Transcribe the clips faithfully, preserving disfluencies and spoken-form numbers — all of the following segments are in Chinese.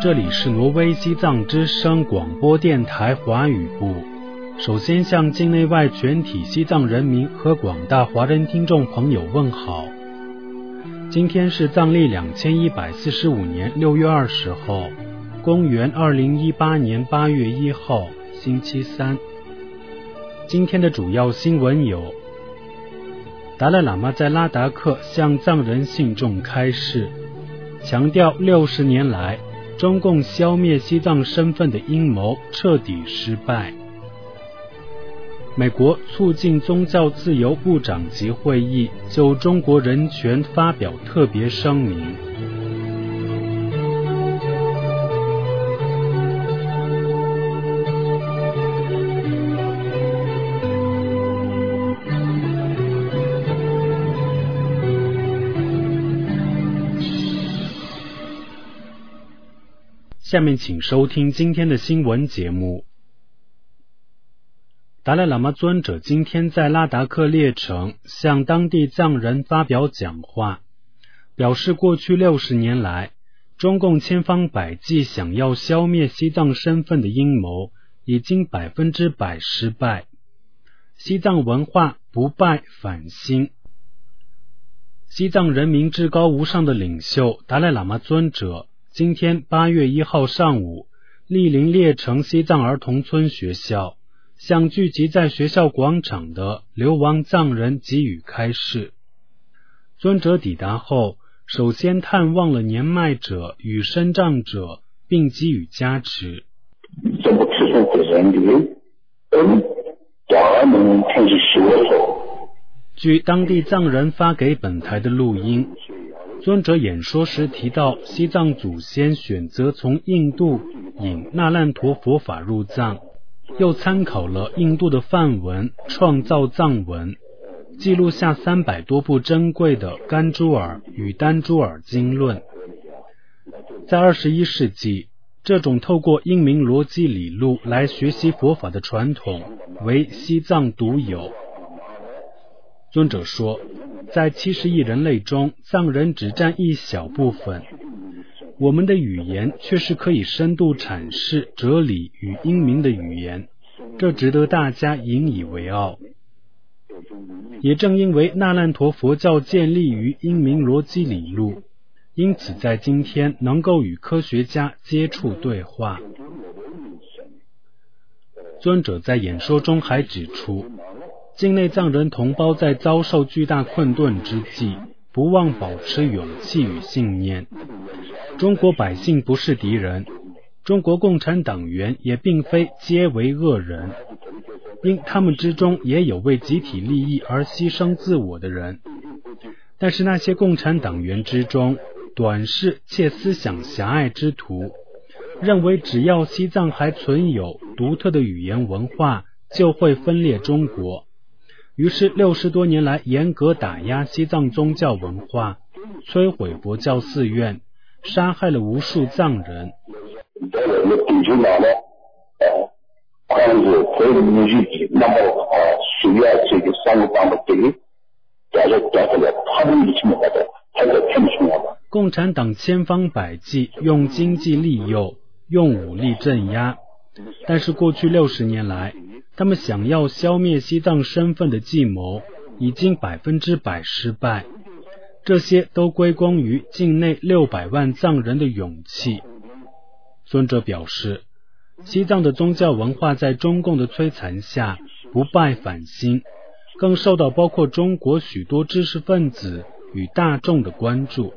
这里是挪威西藏之声广播电台华语部。首先向境内外全体西藏人民和广大华人听众朋友问好。今天是藏历两千一百四十五年六月二十号，公元二零一八年八月一号，星期三。今天的主要新闻有：达赖喇嘛在拉达克向藏人信众开示，强调六十年来中共消灭西藏身份的阴谋彻底失败。美国促进宗教自由部长级会议就中国人权发表特别声明。下面请收听今天的新闻节目。达赖喇嘛尊者今天在拉达克列城向当地藏人发表讲话，表示过去六十年来，中共千方百计想要消灭西藏身份的阴谋已经百分之百失败，西藏文化不败反兴。西藏人民至高无上的领袖达赖喇嘛尊者今天八月一号上午莅临列城西藏儿童村学校，向聚集在学校广场的流亡藏人给予开示。尊者抵达后，首先探望了年迈者与身障者，并给予加持。 这个吃素的人里，嗯，咱们开始学手。 据当地藏人发给本台的录音，尊者演说时提到，西藏祖先选择从印度引那烂陀佛法入藏，又参考了印度的梵文，创造藏文，记录下三百多部珍贵的甘珠尔与丹珠尔经论。在二十一世纪，这种透过英明逻辑理路来学习佛法的传统为西藏独有。尊者说，在七十亿人类中，藏人只占一小部分，我们的语言却是可以深度阐释哲理与英明的语言，这值得大家引以为傲。也正因为那烂陀佛教建立于英明逻辑理路，因此在今天能够与科学家接触对话。尊者在演说中还指出，境内藏人同胞在遭受巨大困顿之际，不忘保持勇气与信念。中国百姓不是敌人，中国共产党员也并非皆为恶人，因他们之中也有为集体利益而牺牲自我的人。但是那些共产党员之中，短视且思想狭隘之徒，认为只要西藏还存有独特的语言文化，就会分裂中国。于是六十多年来严格打压西藏宗教文化，摧毁佛教寺院，杀害了无数藏人。共产党千方百计用经济利诱，用武力镇压，但是过去六十年来，他们想要消灭西藏身份的计谋已经百分之百失败，这些都归功于境内六百万藏人的勇气。尊者表示，西藏的宗教文化在中共的摧残下不败反兴，更受到包括中国许多知识分子与大众的关注。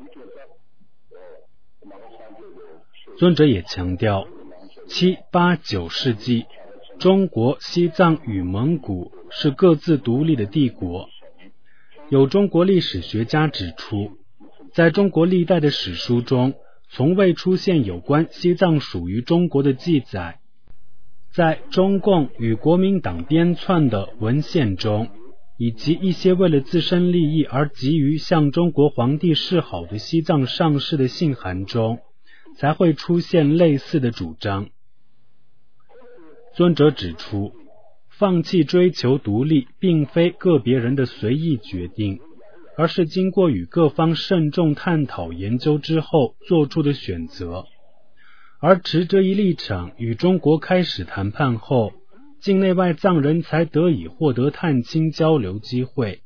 尊者也强调，七八九世纪中国、西藏与蒙古是各自独立的帝国。有中国历史学家指出，在中国历代的史书中，从未出现有关西藏属于中国的记载。在中共与国民党编纂的文献中，以及一些为了自身利益而急于向中国皇帝示好的西藏上士的信函中，才会出现类似的主张。尊者指出，放弃追求独立并非个别人的随意决定，而是经过与各方慎重探讨研究之后做出的选择。 而持这一立场与中国开始谈判后，境内外藏人才得以获得探亲交流机会。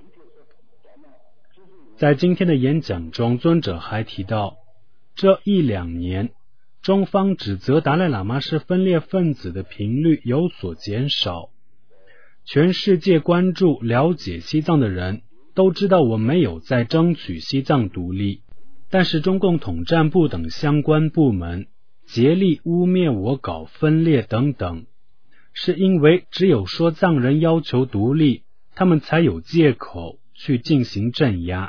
在今天的演讲中，尊者还提到，这一两年中方指责达赖喇嘛是分裂分子的频率有所减少。全世界关注了解西藏的人都知道，我没有在争取西藏独立，但是中共统战部等相关部门竭力污蔑我搞分裂等等，是因为只有说藏人要求独立，他们才有借口去进行镇压。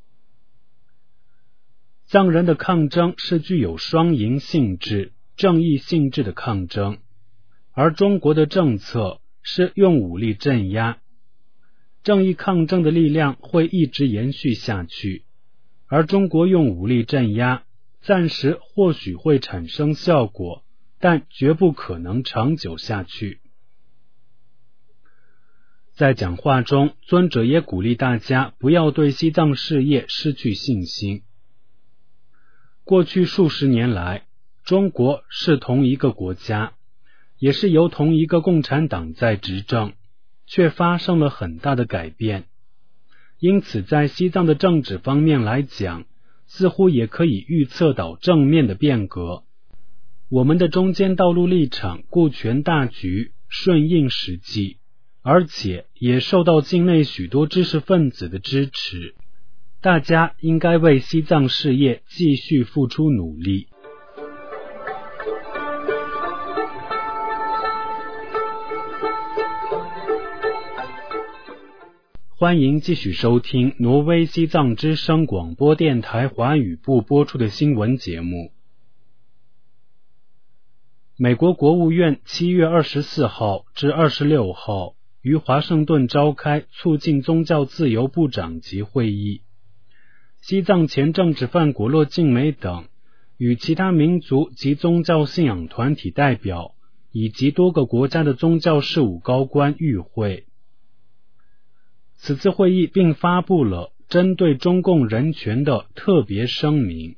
藏人的抗争是具有双赢性质、正义性质的抗争，而中国的政策是用武力镇压。正义抗争的力量会一直延续下去，而中国用武力镇压，暂时或许会产生效果，但绝不可能长久下去。在讲话中，尊者也鼓励大家不要对西藏事业失去信心。过去数十年来，中国是同一个国家，也是由同一个共产党在执政，却发生了很大的改变。因此在西藏的政治方面来讲，似乎也可以预测到正面的变革。我们的中间道路立场顾全大局，顺应实际，而且也受到境内许多知识分子的支持。大家应该为西藏事业继续付出努力。欢迎继续收听挪威西藏之声广播电台华语部播出的新闻节目。美国国务院七月二十四号至二十六号于华盛顿召开促进宗教自由部长级会议。西藏前政治犯果洛净美等与其他民族及宗教信仰团体代表以及多个国家的宗教事务高官与会。此次会议并发布了针对中共人权的特别声明。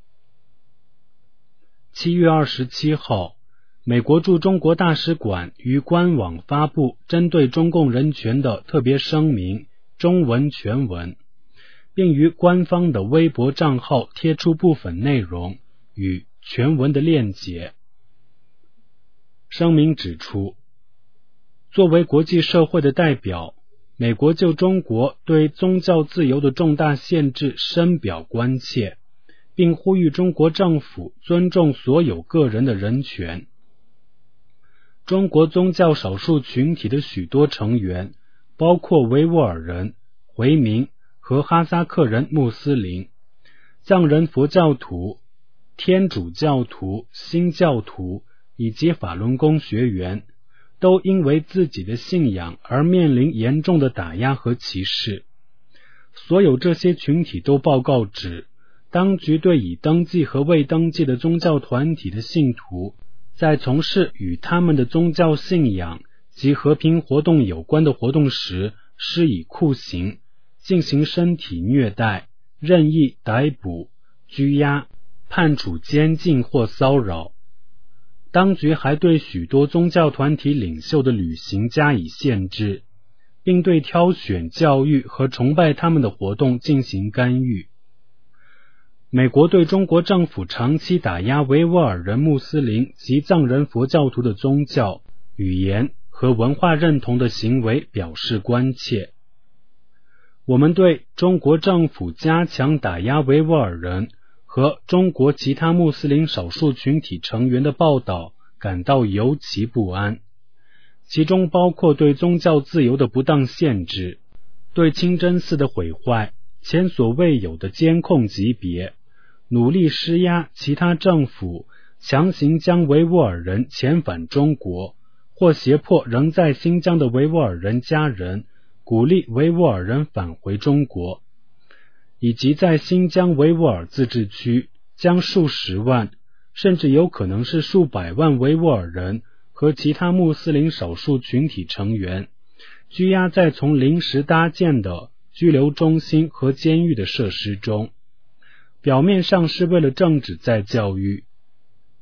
七月二十七号，美国驻中国大使馆于官网发布针对中共人权的特别声明中文全文，并于官方的微博账号贴出部分内容与全文的链接。声明指出，作为国际社会的代表，美国就中国对宗教自由的重大限制深表关切，并呼吁中国政府尊重所有个人的人权。中国宗教少数群体的许多成员，包括维吾尔人、回民和哈萨克人穆斯林、藏人佛教徒、天主教徒、新教徒以及法轮功学员，都因为自己的信仰而面临严重的打压和歧视。所有这些群体都报告指，当局对已登记和未登记的宗教团体的信徒，在从事与他们的宗教信仰及和平活动有关的活动时，施以酷刑，进行身体虐待、任意逮捕、拘押、判处监禁或骚扰。当局还对许多宗教团体领袖的旅行加以限制，并对挑选、教育和崇拜他们的活动进行干预。美国对中国政府长期打压维吾尔人穆斯林及藏人佛教徒的宗教、语言和文化认同的行为表示关切。我们对中国政府加强打压维吾尔人和中国其他穆斯林少数群体成员的报道感到尤其不安，其中包括对宗教自由的不当限制，对清真寺的毁坏、前所未有的监控级别，努力施压其他政府强行将维吾尔人遣返中国，或胁迫仍在新疆的维吾尔人家人鼓励维吾尔人返回中国，以及在新疆维吾尔自治区将数十万甚至有可能是数百万维吾尔人和其他穆斯林少数群体成员拘押在从临时搭建的拘留中心和监狱的设施中，表面上是为了政治再教育，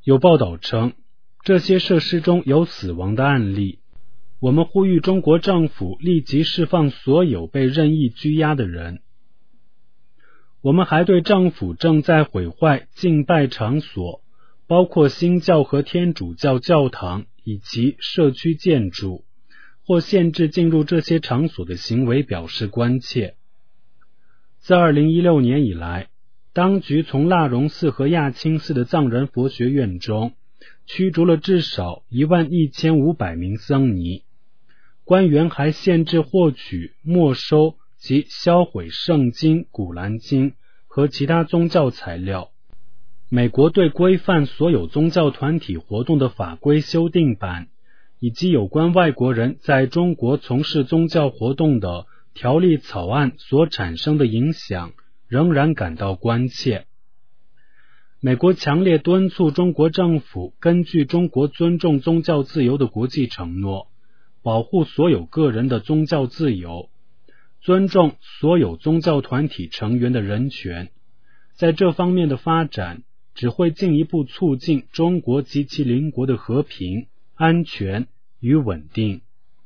有报道称，这些设施中有死亡的案例。我们呼吁中国政府立即释放所有被任意拘押的人。我们还对政府正在毁坏敬拜场所，包括新教和天主教教堂以及社区建筑，或限制进入这些场所的行为表示关切。自二零一六年以来，当局从腊荣寺和亚青寺的藏人佛学院中驱逐了至少一万一千五百名僧尼。官员还限制获取、没收及销毁圣经、古兰经和其他宗教材料。美国对规范所有宗教团体活动的法规修订版，以及有关外国人在中国从事宗教活动的条例草案所产生的影响，仍然感到关切。美国强烈敦促中国政府根据中国尊重宗教自由的国际承诺，保护所有个人的宗教自由，尊重所有宗教团体成员的人权。在这方面的发展只会进一步促进中国及其邻国的和平、安全与稳定。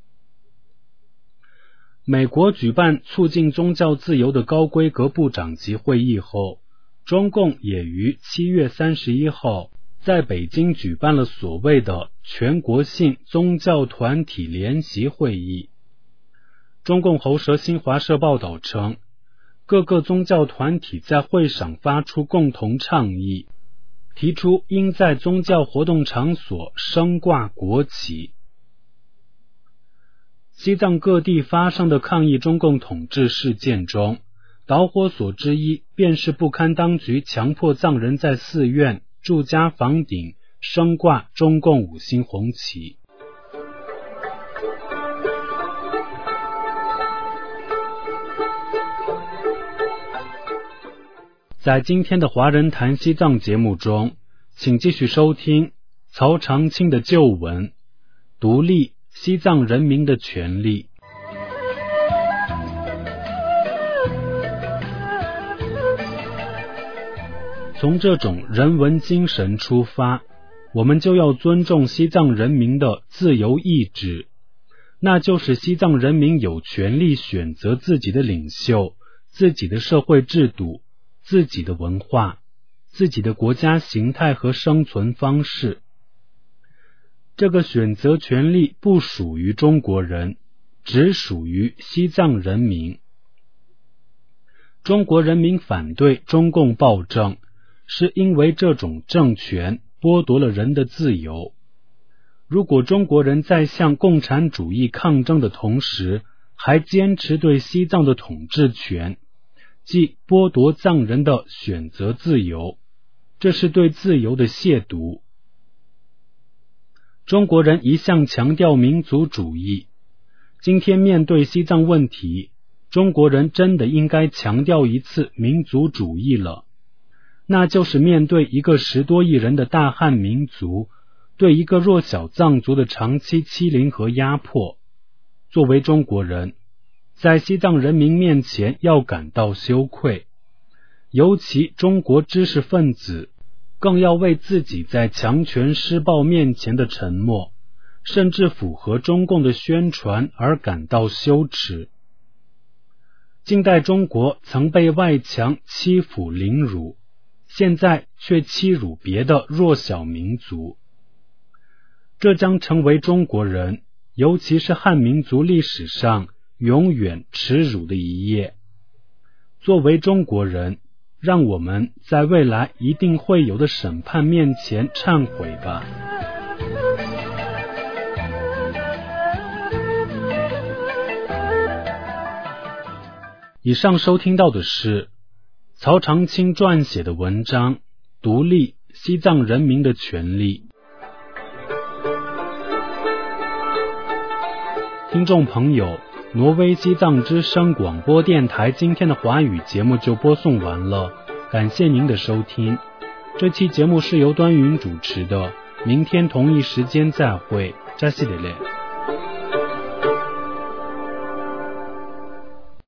美国举办促进宗教自由的高规格部长级会议后，中共也于七月三十一号在北京举办了所谓的全国性宗教团体联席会议。中共喉舌新华社报道称，各个宗教团体在会上发出共同倡议，提出应在宗教活动场所升挂国旗。西藏各地发生的抗议中共统治事件中，导火索之一便是不堪当局强迫藏人在寺院、住家房顶升挂中共五星红旗。在今天的华人谈西藏节目中，请继续收听曹长青的旧文，独立西藏人民的权利。从这种人文精神出发，我们就要尊重西藏人民的自由意志，那就是西藏人民有权利选择自己的领袖、自己的社会制度、自己的文化、自己的国家形态和生存方式。这个选择权利不属于中国人，只属于西藏人民。中国人民反对中共暴政，是因为这种政权剥夺了人的自由。如果中国人在向共产主义抗争的同时，还坚持对西藏的统治权，即剥夺藏人的选择自由，这是对自由的亵渎。中国人一向强调民族主义，今天面对西藏问题，中国人真的应该强调一次民族主义了，那就是面对一个十多亿人的大汉民族，对一个弱小藏族的长期欺凌和压迫。作为中国人，在西藏人民面前要感到羞愧，尤其中国知识分子更要为自己在强权施暴面前的沉默，甚至符合中共的宣传而感到羞耻。近代中国曾被外强欺负凌辱，现在却欺辱别的弱小民族，这将成为中国人，尤其是汉民族历史上永远耻辱的一页。作为中国人，让我们在未来一定会有的审判面前忏悔吧。以上收听到的是曹长青撰写的文章《独立西藏人民的权利》。听众朋友，挪威西藏之声广播电台今天的华语节目就播送完了，感谢您的收听。这期节目是由端云主持的，明天同一时间再会，扎西德勒。